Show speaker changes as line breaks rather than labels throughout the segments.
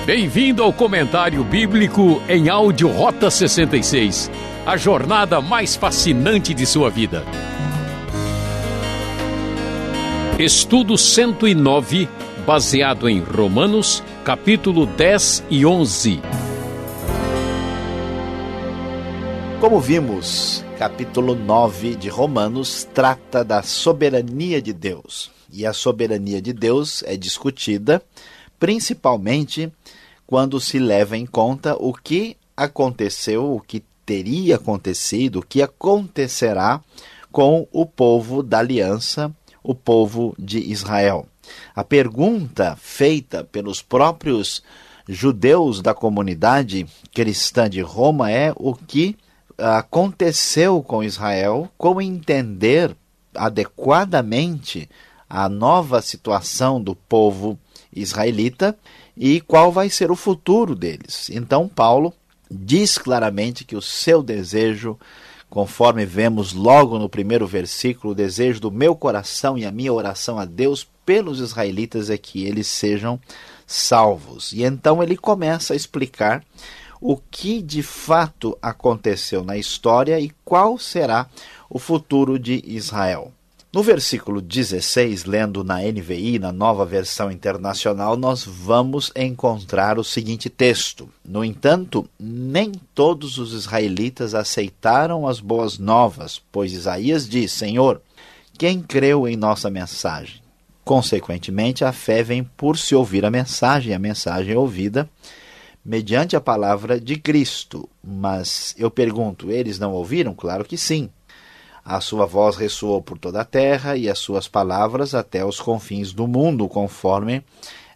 Bem-vindo ao Comentário Bíblico em áudio Rota 66, a jornada mais fascinante de sua vida. Estudo 109, baseado em Romanos, capítulo 10 e 11.
Como vimos, capítulo 9 de Romanos trata da soberania de Deus. E a soberania de Deus é discutida principalmente quando se leva em conta o que aconteceu, o que teria acontecido, o que acontecerá com o povo da aliança, o povo de Israel. A pergunta feita pelos próprios judeus da comunidade cristã de Roma é o que aconteceu com Israel, como entender adequadamente a nova situação do povo israelita e qual vai ser o futuro deles. Então Paulo diz claramente que o seu desejo, conforme vemos logo no primeiro versículo, o desejo do meu coração e a minha oração a Deus pelos israelitas é que eles sejam salvos. E então ele começa a explicar o que de fato aconteceu na história e qual será o futuro de Israel. No versículo 16, lendo na NVI, na Nova Versão Internacional, nós vamos encontrar o seguinte texto: No entanto, nem todos os israelitas aceitaram as boas novas, pois Isaías diz: Senhor, quem creu em nossa mensagem? Consequentemente, a fé vem por se ouvir a mensagem ouvida mediante a palavra de Cristo. Mas eu pergunto, eles não ouviram? Claro que sim. A sua voz ressoou por toda a terra e as suas palavras até os confins do mundo, conforme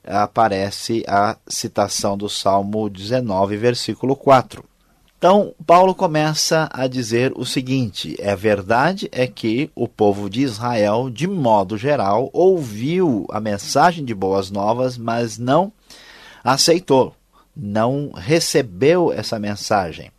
aparece a citação do Salmo 19, versículo 4. Então, Paulo começa a dizer o seguinte: a verdade é que o povo de Israel, de modo geral, ouviu a mensagem de boas novas, mas não aceitou, não recebeu essa mensagem.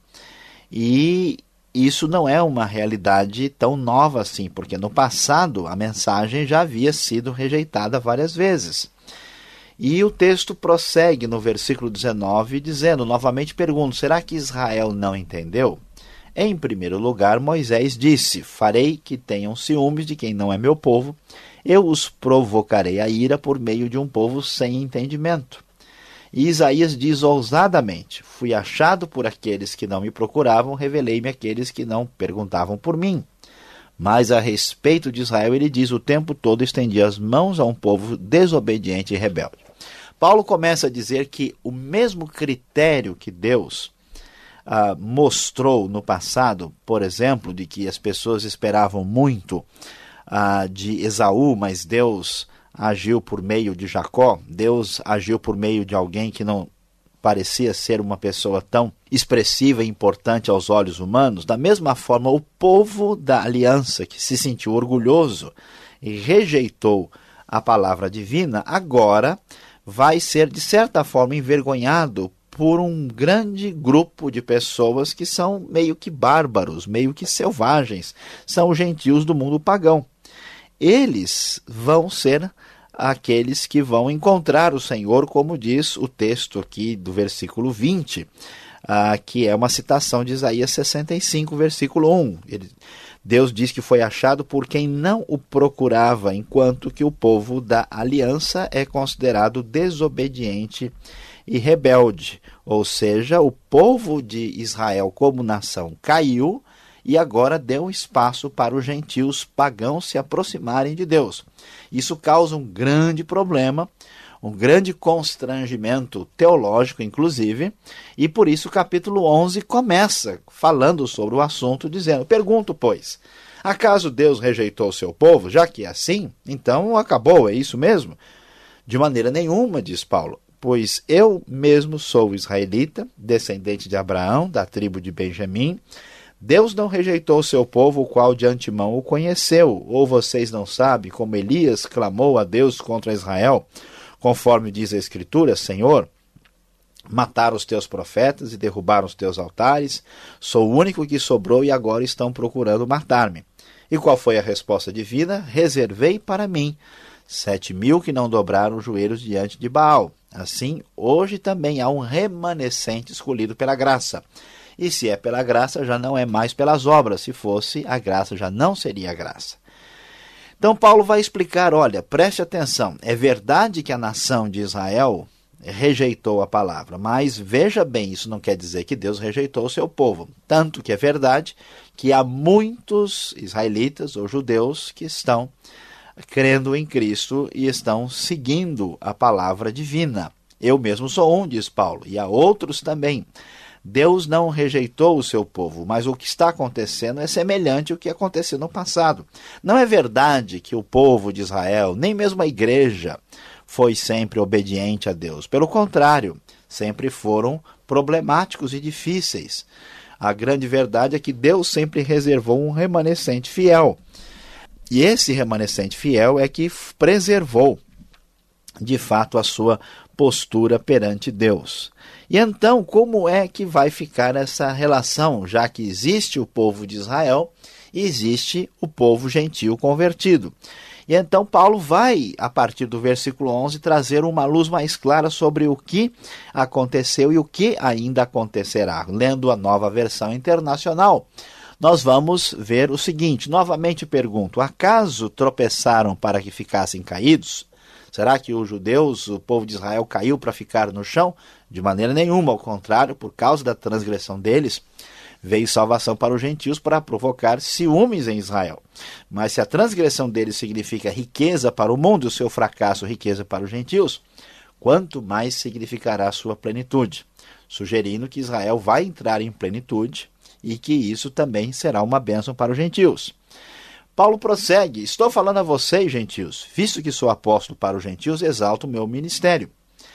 E isso não é uma realidade tão nova assim, porque no passado a mensagem já havia sido rejeitada várias vezes. E o texto prossegue no versículo 19, dizendo, novamente pergunto, será que Israel não entendeu? Em primeiro lugar, Moisés disse, farei que tenham ciúmes de quem não é meu povo, eu os provocarei a ira por meio de um povo sem entendimento. E Isaías diz ousadamente, fui achado por aqueles que não me procuravam, revelei-me àqueles que não perguntavam por mim. Mas a respeito de Israel, ele diz, o tempo todo estendi as mãos a um povo desobediente e rebelde. Paulo começa a dizer que o mesmo critério que Deus mostrou no passado, por exemplo, de que as pessoas esperavam muito de Esaú, mas Deus agiu por meio de Jacó, Deus agiu por meio de alguém que não parecia ser uma pessoa tão expressiva e importante aos olhos humanos. Da mesma forma, o povo da aliança, que se sentiu orgulhoso e rejeitou a palavra divina, agora vai ser, de certa forma, envergonhado por um grande grupo de pessoas que são meio que bárbaros, meio que selvagens, são os gentios do mundo pagão. Eles vão ser aqueles que vão encontrar o Senhor, como diz o texto aqui do versículo 20, que é uma citação de Isaías 65, versículo 1. Deus diz que foi achado por quem não o procurava, enquanto que o povo da aliança é considerado desobediente e rebelde. Ou seja, o povo de Israel como nação caiu, e agora deu espaço para os gentios pagãos se aproximarem de Deus. Isso causa um grande problema, um grande constrangimento teológico, inclusive, e por isso o capítulo 11 começa falando sobre o assunto, dizendo, pergunto, pois, acaso Deus rejeitou o seu povo? Já que é assim, então acabou, é isso mesmo? De maneira nenhuma, diz Paulo, pois eu mesmo sou israelita, descendente de Abraão, da tribo de Benjamim. Deus não rejeitou o seu povo, o qual de antemão o conheceu. Ou vocês não sabem como Elias clamou a Deus contra Israel, conforme diz a Escritura, Senhor, mataram os teus profetas e derrubaram os teus altares, sou o único que sobrou e agora estão procurando matar-me. E qual foi a resposta divina? Reservei para mim 7.000 que não dobraram os joelhos diante de Baal. Assim, hoje também há um remanescente escolhido pela graça. E se é pela graça, já não é mais pelas obras. Se fosse a graça, já não seria a graça. Então Paulo vai explicar, olha, preste atenção, é verdade que a nação de Israel rejeitou a palavra, mas veja bem, isso não quer dizer que Deus rejeitou o seu povo. Tanto que é verdade que há muitos israelitas ou judeus que estão crendo em Cristo e estão seguindo a palavra divina. Eu mesmo sou um, diz Paulo, e há outros também. Deus não rejeitou o seu povo, mas o que está acontecendo é semelhante ao que aconteceu no passado. Não é verdade que o povo de Israel, nem mesmo a igreja, foi sempre obediente a Deus. Pelo contrário, sempre foram problemáticos e difíceis. A grande verdade é que Deus sempre reservou um remanescente fiel. E esse remanescente fiel é que preservou, de fato, a sua postura perante Deus. E então, como é que vai ficar essa relação, já que existe o povo de Israel e existe o povo gentio convertido? E então Paulo vai, a partir do versículo 11, trazer uma luz mais clara sobre o que aconteceu e o que ainda acontecerá. Lendo a Nova Versão Internacional, nós vamos ver o seguinte, novamente pergunto, acaso tropeçaram para que ficassem caídos? Será que os judeus, o povo de Israel, caiu para ficar no chão? De maneira nenhuma, ao contrário, por causa da transgressão deles, veio salvação para os gentios para provocar ciúmes em Israel. Mas se a transgressão deles significa riqueza para o mundo e o seu fracasso riqueza para os gentios, quanto mais significará a sua plenitude, sugerindo que Israel vai entrar em plenitude e que isso também será uma bênção para os gentios. Paulo prossegue, estou falando a vocês, gentios, visto que sou apóstolo para os gentios, exalto o meu ministério,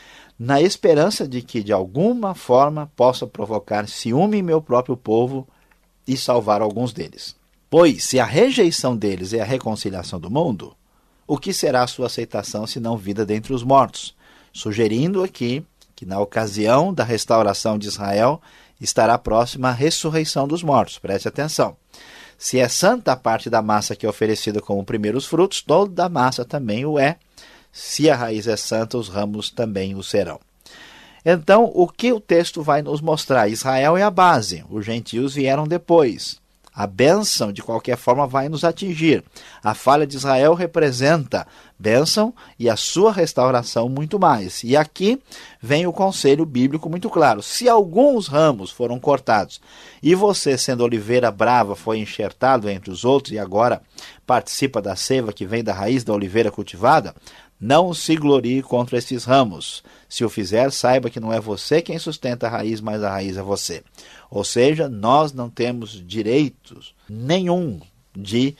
na esperança de que, de alguma forma, possa provocar ciúme em meu próprio povo e salvar alguns deles. Pois, se a rejeição deles é a reconciliação do mundo, o que será a sua aceitação se não vida dentre os mortos? Sugerindo aqui que, na ocasião da restauração de Israel, estará próxima a ressurreição dos mortos. Preste atenção. Se é santa a parte da massa que é oferecida como primeiros frutos, toda a massa também o é. Se a raiz é santa, os ramos também o serão. Então, o que o texto vai nos mostrar? Israel é a base, os gentios vieram depois. A bênção, de qualquer forma, vai nos atingir. A falha de Israel representa bênção e a sua restauração muito mais. E aqui vem o conselho bíblico muito claro. Se alguns ramos foram cortados e você, sendo oliveira brava, foi enxertado entre os outros e agora participa da seiva que vem da raiz da oliveira cultivada, não se glorie contra esses ramos. Se o fizer, saiba que não é você quem sustenta a raiz, mas a raiz é você. Ou seja, nós não temos direitos nenhum de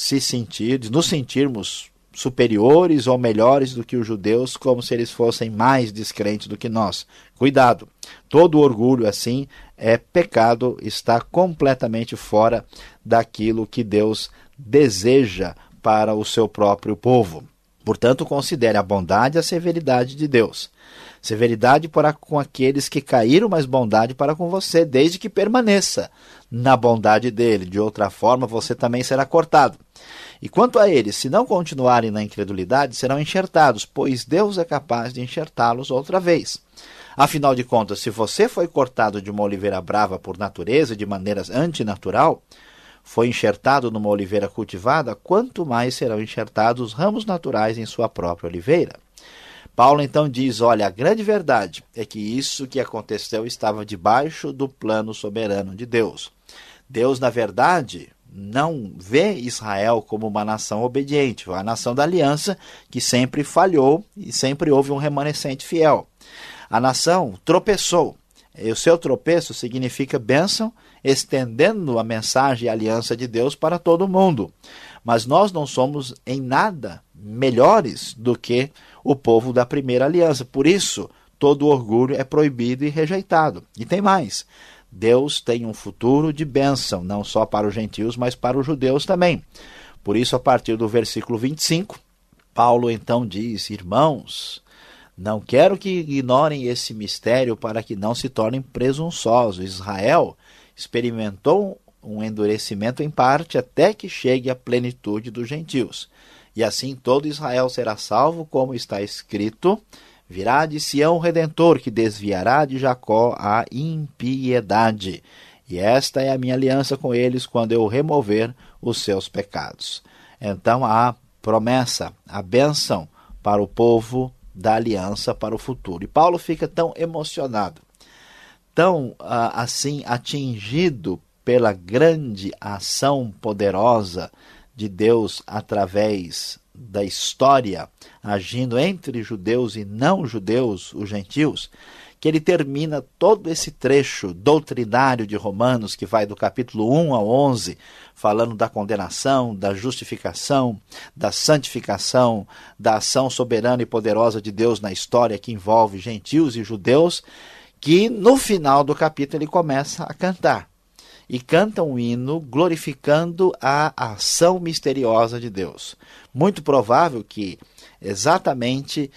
nos sentirmos superiores ou melhores do que os judeus, como se eles fossem mais descrentes do que nós. Cuidado, todo orgulho assim é pecado, está completamente fora daquilo que Deus deseja para o seu próprio povo. Portanto, considere a bondade e a severidade de Deus. Severidade para com aqueles que caíram, mas bondade para com você, desde que permaneça na bondade dele. De outra forma, você também será cortado. E quanto a eles, se não continuarem na incredulidade, serão enxertados, pois Deus é capaz de enxertá-los outra vez. Afinal de contas, se você foi cortado de uma oliveira brava por natureza, de maneira antinatural, foi enxertado numa oliveira cultivada, quanto mais serão enxertados os ramos naturais em sua própria oliveira. Paulo então diz, olha, a grande verdade é que isso que aconteceu estava debaixo do plano soberano de Deus. Deus, na verdade, não vê Israel como uma nação obediente, foi a nação da aliança que sempre falhou e sempre houve um remanescente fiel. A nação tropeçou, e o seu tropeço significa bênção, estendendo a mensagem e a aliança de Deus para todo mundo. Mas nós não somos em nada melhores do que o povo da primeira aliança. Por isso, todo orgulho é proibido e rejeitado. E tem mais. Deus tem um futuro de bênção, não só para os gentios, mas para os judeus também. Por isso, a partir do versículo 25, Paulo então diz, irmãos, não quero que ignorem esse mistério para que não se tornem presunçosos. Israel experimentou um endurecimento em parte até que chegue à plenitude dos gentios. E assim todo Israel será salvo, como está escrito: virá de Sião o Redentor, que desviará de Jacó a impiedade. E esta é a minha aliança com eles quando eu remover os seus pecados. Então a promessa, a bênção para o povo da aliança para o futuro. E Paulo fica tão emocionado, tão assim atingido pela grande ação poderosa de Deus através da história, agindo entre judeus e não judeus, os gentios, que ele termina todo esse trecho doutrinário de Romanos, que vai do capítulo 1 ao 11, falando da condenação, da justificação, da santificação, da ação soberana e poderosa de Deus na história, que envolve gentios e judeus, que no final do capítulo ele começa a cantar. E canta um hino glorificando a ação misteriosa de Deus. Muito provável que exatamente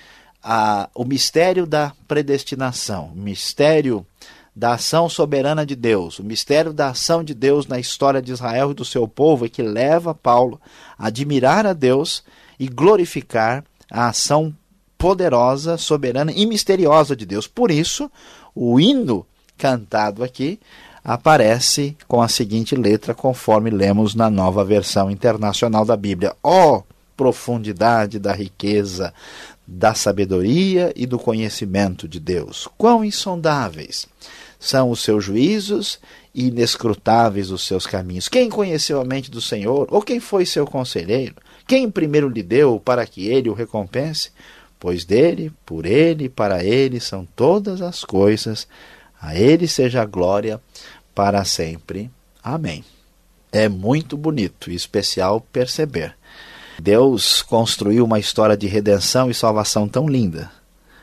o mistério da predestinação, o mistério da ação soberana de Deus, o mistério da ação de Deus na história de Israel e do seu povo é que leva Paulo a admirar a Deus e glorificar a ação poderosa, soberana e misteriosa de Deus. Por isso, o hino cantado aqui aparece com a seguinte letra, conforme lemos na Nova Versão Internacional da Bíblia: ó profundidade da riqueza, da sabedoria e do conhecimento de Deus! Quão insondáveis são os seus juízos e inescrutáveis os seus caminhos! Quem conheceu a mente do Senhor? Ou quem foi seu conselheiro? Quem primeiro lhe deu para que ele o recompense? Pois dele, por ele e para ele são todas as coisas. A ele seja a glória para sempre. Amém. É muito bonito e especial perceber. Deus construiu uma história de redenção e salvação tão linda,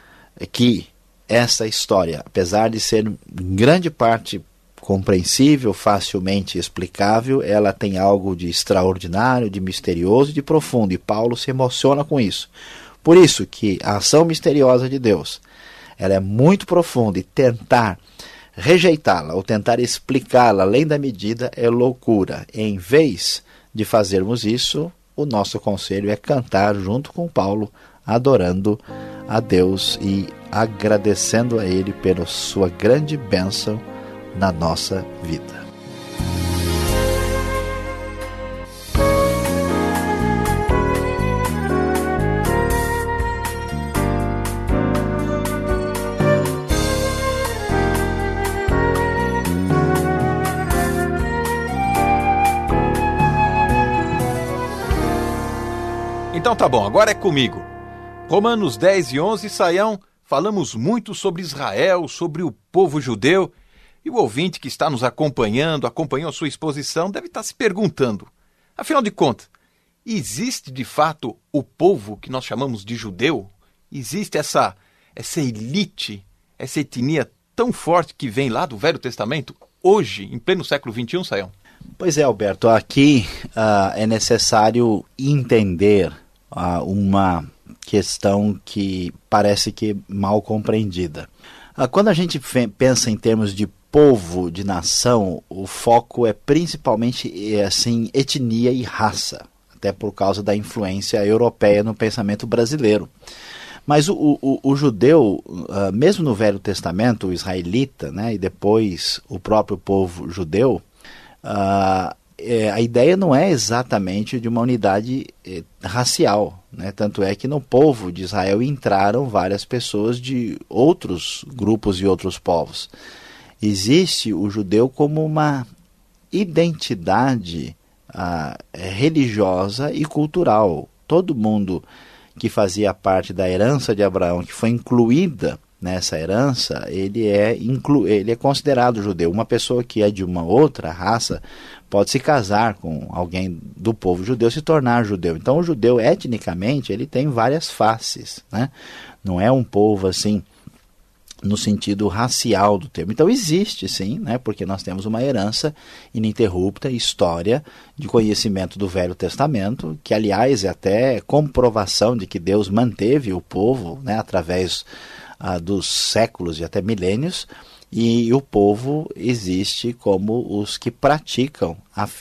que essa história, apesar de ser em grande parte compreensível, facilmente explicável, ela tem algo de extraordinário, de misterioso e de profundo, e Paulo se emociona com isso. Por isso que a ação misteriosa de Deus, ela é muito profunda, e tentar rejeitá-la ou tentar explicá-la além da medida é loucura. Em vez de fazermos isso, o nosso conselho é cantar junto com Paulo, adorando a Deus e agradecendo a Ele pela sua grande bênção na nossa vida.
Então tá bom, agora é comigo. Romanos 10 e 11, Saião, falamos muito sobre Israel, sobre o povo judeu, e o ouvinte que está nos acompanhou a sua exposição, deve estar se perguntando, afinal de contas, existe de fato o povo que nós chamamos de judeu? Existe essa elite, essa etnia tão forte que vem lá do Velho Testamento, hoje, em pleno século XXI, Saião?
Pois é, Alberto, aqui é necessário entender uma questão que parece que mal compreendida. Quando a gente pensa em termos de povo, de nação, o foco é principalmente assim, etnia e raça, até por causa da influência europeia no pensamento brasileiro. Mas o judeu, mesmo no Velho Testamento, o israelita, né, e depois o próprio povo judeu, a ideia não é exatamente de uma unidade racial, né? Tanto é que no povo de Israel entraram várias pessoas de outros grupos e outros povos. Existe o judeu como uma identidade religiosa e cultural. Todo mundo que fazia parte da herança de Abraão, que foi incluída nessa herança, ele é considerado judeu. Uma pessoa que é de uma outra raça pode se casar com alguém do povo judeu, se tornar judeu. Então o judeu, etnicamente, ele tem várias faces, né? Não é um povo assim no sentido racial do termo. Então existe sim, né? Porque nós temos uma herança ininterrupta, história de conhecimento do Velho Testamento, que aliás é até comprovação de que Deus manteve o povo, né, através dos séculos e até milênios, e o povo existe como os que praticam a fé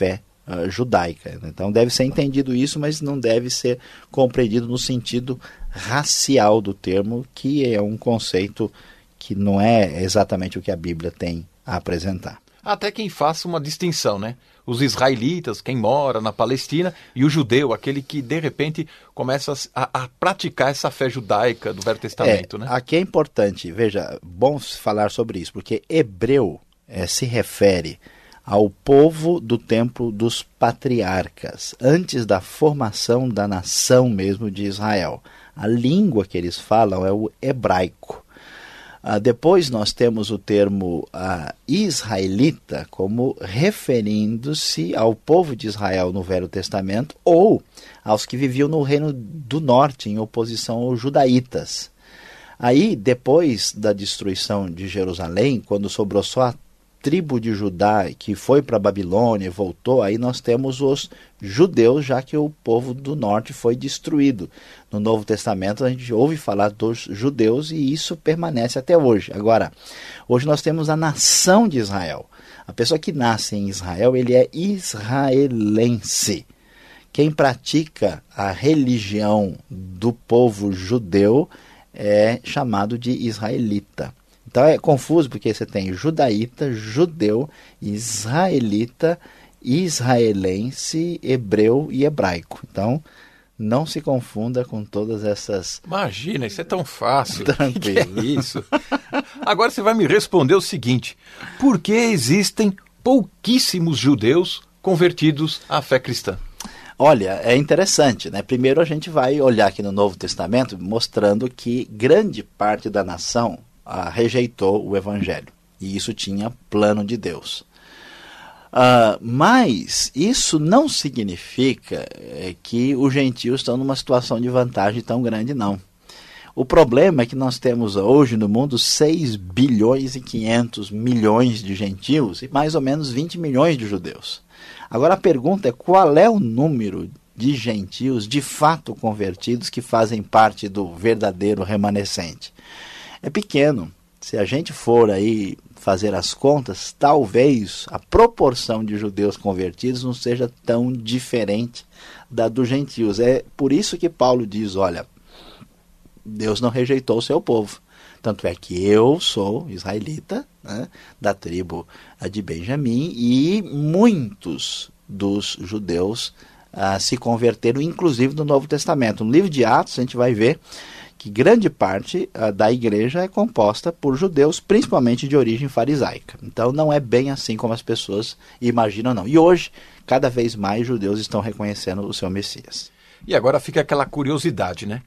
judaica. Então deve ser entendido isso, mas não deve ser compreendido no sentido racial do termo, que é um conceito que não é exatamente o que a Bíblia tem a apresentar.
Até quem faça uma distinção, né? Os israelitas, quem mora na Palestina, e o judeu, aquele que de repente começa a praticar essa fé judaica do Velho Testamento, né?
Aqui é importante, veja, bom falar sobre isso, porque hebreu se refere ao povo do tempo dos patriarcas, antes da formação da nação mesmo de Israel. A língua que eles falam é o hebraico. Depois nós temos o termo israelita como referindo-se ao povo de Israel no Velho Testamento ou aos que viviam no Reino do Norte em oposição aos judaítas. Aí, depois da destruição de Jerusalém, quando sobrou só a tribo de Judá que foi para a Babilônia e voltou, aí nós temos os judeus, já que o povo do norte foi destruído. No Novo Testamento a gente ouve falar dos judeus e isso permanece até hoje. Agora, hoje nós temos a nação de Israel. A pessoa que nasce em Israel, ele é israelense. Quem pratica a religião do povo judeu é chamado de israelita. Então é confuso porque você tem judaíta, judeu, israelita, israelense, hebreu e hebraico. Então não se confunda com todas essas...
Imagina, isso é tão fácil.
Tranquilo.
Que é isso? Agora você vai me responder o seguinte: por que existem pouquíssimos judeus convertidos à fé cristã?
Olha, é interessante, né? Primeiro a gente vai olhar aqui no Novo Testamento mostrando que grande parte da nação rejeitou o Evangelho. E isso tinha plano de Deus. Mas isso não significa que os gentios estão numa situação de vantagem tão grande, não. O problema é que nós temos hoje no mundo 6 bilhões e 500 milhões de gentios e mais ou menos 20 milhões de judeus. Agora a pergunta é qual é o número de gentios de fato convertidos que fazem parte do verdadeiro remanescente? É pequeno. Se a gente for aí fazer as contas, talvez a proporção de judeus convertidos não seja tão diferente da dos gentios. É por isso que Paulo diz, olha, Deus não rejeitou o seu povo. Tanto é que eu sou israelita, né, da tribo de Benjamim, e muitos dos judeus se converteram, inclusive no Novo Testamento. No livro de Atos a gente vai ver que grande parte da igreja é composta por judeus, principalmente de origem farisaica. Então não é bem assim como as pessoas imaginam, não. E hoje, cada vez mais judeus estão reconhecendo o seu Messias.
E agora fica aquela curiosidade, né?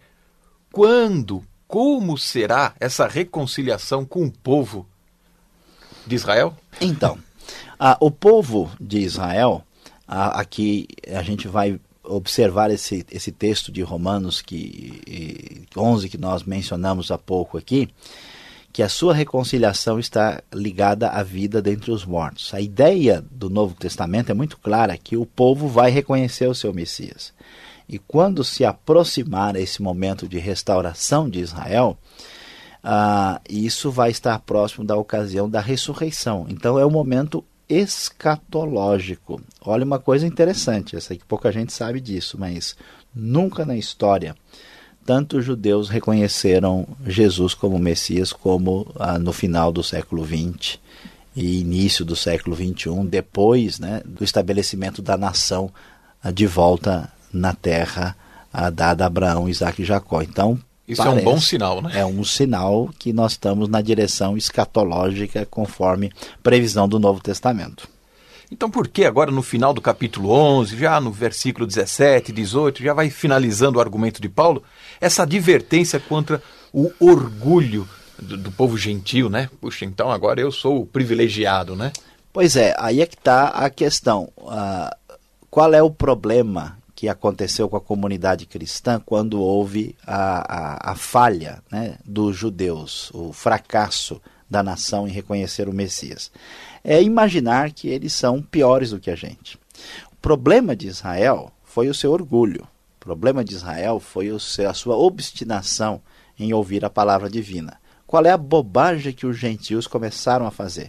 Como será essa reconciliação com o povo de Israel?
Então, o povo de Israel, aqui a gente vai observar esse texto de Romanos 11 que nós mencionamos há pouco aqui, que a sua reconciliação está ligada à vida dentre os mortos. A ideia do Novo Testamento é muito clara, que o povo vai reconhecer o seu Messias. E quando se aproximar esse momento de restauração de Israel, isso vai estar próximo da ocasião da ressurreição. Então é um momento escatológico. Olha uma coisa interessante, essa aqui pouca gente sabe disso, mas nunca na história tanto os judeus reconheceram Jesus como Messias como no final do século XX e início do século XXI, depois, né, do estabelecimento da nação de volta na terra dada a Abraão, Isaque e Jacó. Então,
isso é um bom sinal, né?
É um sinal que nós estamos na direção escatológica conforme previsão do Novo Testamento.
Então por que agora no final do capítulo 11, já no versículo 17, 18, já vai finalizando o argumento de Paulo, essa advertência contra o orgulho do povo gentil, né? Puxa, então agora eu sou o privilegiado, né?
Pois é, aí é que está a questão. Qual é o problema que aconteceu com a comunidade cristã quando houve a falha, né, dos judeus, o fracasso da nação em reconhecer o Messias? É imaginar que eles são piores do que a gente. O problema de Israel foi o seu orgulho. O problema de Israel foi a sua obstinação em ouvir a palavra divina. Qual é a bobagem que os gentios começaram a fazer?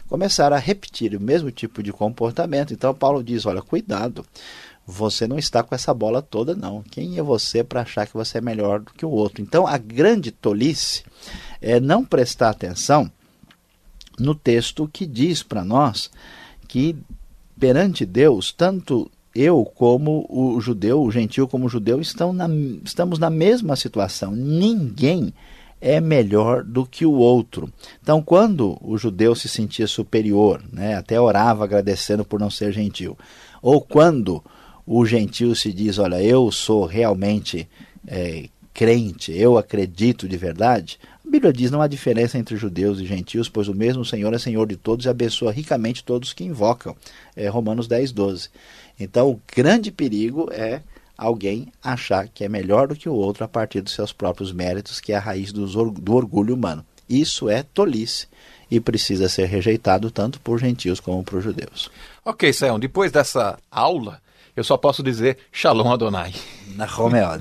começaram a repetir o mesmo tipo de comportamento. Então Paulo diz, olha, cuidado, você não está com essa bola toda não. Quem é você para achar que você é melhor do que o outro? Então a grande tolice é não prestar atenção no texto que diz para nós que perante Deus, tanto eu como o judeu, o gentil como o judeu, estamos na mesma situação. Ninguém é melhor do que o outro. Então, quando o judeu se sentia superior, até orava agradecendo por não ser gentil, ou quando o gentil se diz, olha, eu sou realmente crente, eu acredito de verdade, a Bíblia diz, não há diferença entre judeus e gentios, pois o mesmo Senhor é Senhor de todos e abençoa ricamente todos que invocam. Romanos 10:12. Então, o grande perigo é alguém achar que é melhor do que o outro a partir dos seus próprios méritos, que é a raiz do orgulho humano. Isso é tolice e precisa ser rejeitado tanto por gentios como por judeus.
Ok, Sayão, depois dessa aula, eu só posso dizer Shalom Adonai.
Nahom Meod.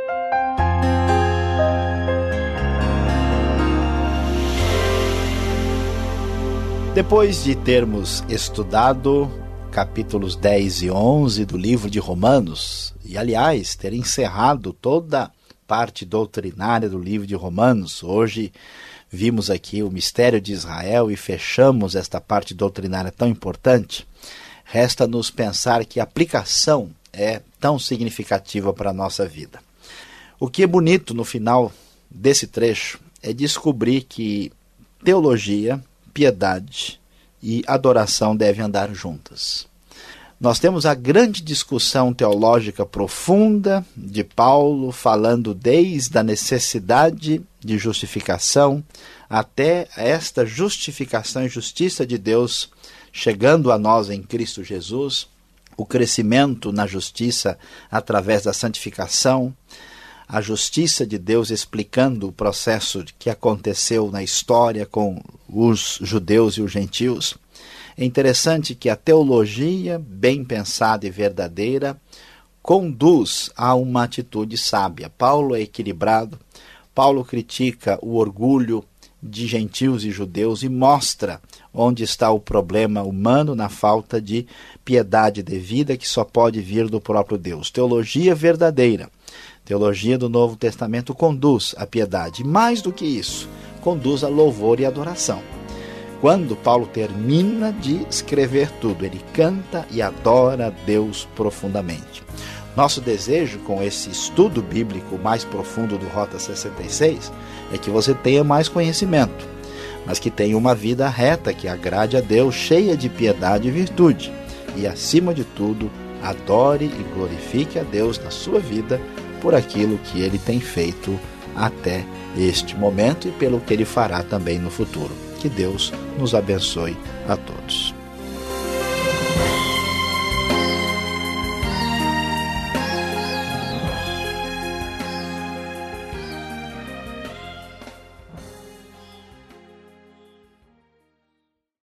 Depois de termos estudado capítulos 10 e 11 do livro de Romanos, e aliás, ter encerrado toda a parte doutrinária do livro de Romanos, hoje vimos aqui o mistério de Israel e fechamos esta parte doutrinária tão importante, resta-nos pensar que a aplicação é tão significativa para a nossa vida. O que é bonito no final desse trecho é descobrir que teologia, piedade e adoração devem andar juntas. Nós temos a grande discussão teológica profunda de Paulo, falando desde a necessidade de justificação até esta justificação e justiça de Deus chegando a nós em Cristo Jesus, o crescimento na justiça através da santificação, a justiça de Deus explicando o processo que aconteceu na história com os judeus e os gentios. É interessante que a teologia bem pensada e verdadeira conduz a uma atitude sábia. Paulo é equilibrado, Paulo critica o orgulho de gentios e judeus e mostra onde está o problema humano na falta de piedade devida que só pode vir do próprio Deus. Teologia verdadeira. Teologia do Novo Testamento conduz à piedade. Mais do que isso, conduz a louvor e adoração. Quando Paulo termina de escrever tudo, ele canta e adora a Deus profundamente. Nosso desejo com esse estudo bíblico mais profundo do Rota 66 é que você tenha mais conhecimento, mas que tenha uma vida reta, que agrade a Deus, cheia de piedade e virtude. E, acima de tudo, adore e glorifique a Deus na sua vida por aquilo que Ele tem feito até este momento e pelo que Ele fará também no futuro. Que Deus nos abençoe a todos.